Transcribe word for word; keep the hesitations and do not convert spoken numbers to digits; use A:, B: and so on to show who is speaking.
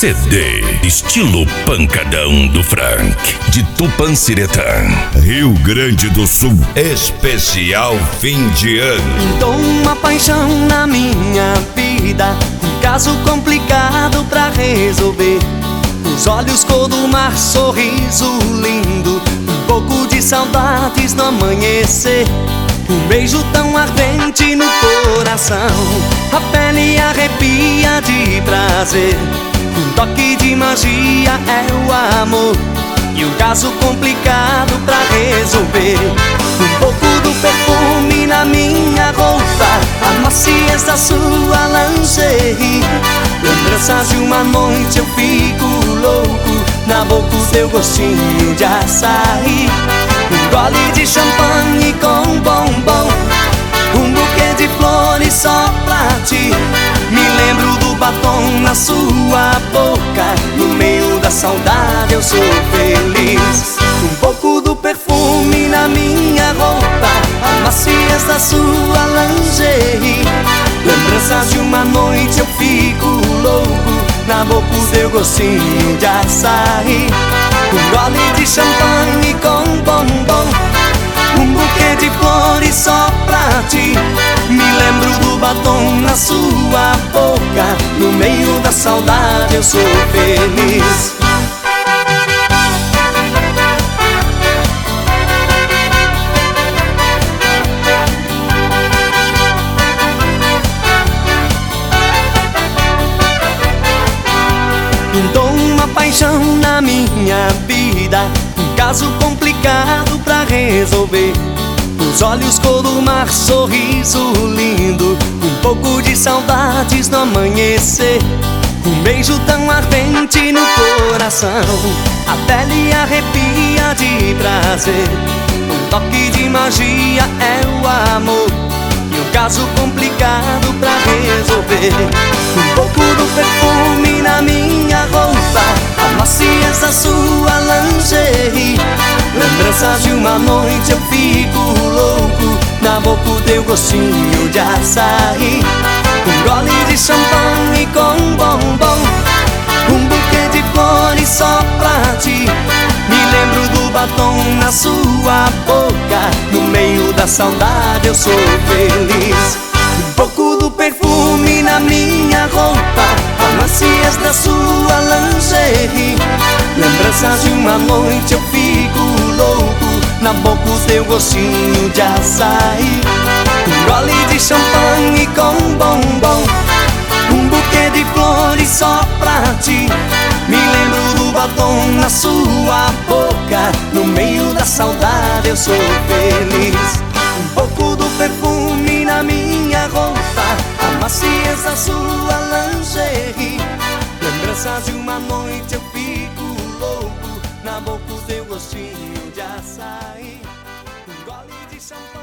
A: C D estilo pancadão do Frank, de Tupanciretã, Rio Grande do Sul. Especial fim de ano.
B: Pintou uma paixão na minha vida, um caso complicado pra resolver. Os olhos cor do mar, sorriso lindo, um pouco de saudades no amanhecer. Um beijo tão ardente no coração, a pele arrepia de prazer. Um toque de magia é o amor, e um caso complicado pra resolver. Um pouco do perfume na minha roupa, a maciez da sua lingerie. Lembranças de uma noite eu fico louco, na boca o teu gostinho de açaí. Um gole de champanhe com bombom, um buquê de flores só pra ti. Me lembro do batom na sua boca, no meio da saudade eu sou feliz. Um pouco do perfume na minha roupa, a maciez da sua lingerie. Lembranças de uma noite eu fico louco, na boca o teu gostinho de açaí. Um gole de champanhe com bombom, um buquê de flores só pra ti. Me lembro do batom na sua boca, no meio da saudade eu sou feliz. Pintou uma paixão na minha vida, um caso complicado pra resolver. Os olhos cor do mar, sorriso lindo, um pouco de saudades no amanhecer. Um beijo tão ardente no coração, a pele arrepia de prazer. Um toque de magia é o amor, e um caso complicado pra resolver. Um pouco do perfume na minha roupa, a maciez da sua lingerie. Lembranças de uma noite eu fico louco, na boca o teu gostinho de açaí. Um gole de champanhe com bombom, um buquê de flores só pra ti. Me lembro do batom na sua boca, no meio da saudade eu sou feliz. Um pouco do perfume na minha roupa, a maciez da sua lingerie. Lembranças de uma noite eu fico louco, na boca o teu gostinho de açaí. Um gole de champanhe com bombom, um buquê de flores só pra ti. Me lembro do batom na sua boca, no meio da saudade eu sou feliz. Um pouco do perfume na minha roupa, a maciez da sua lingerie. Lembranças de uma noite eu fico louco, na boca o teu gostinho de açaí. Um gole de champanhe.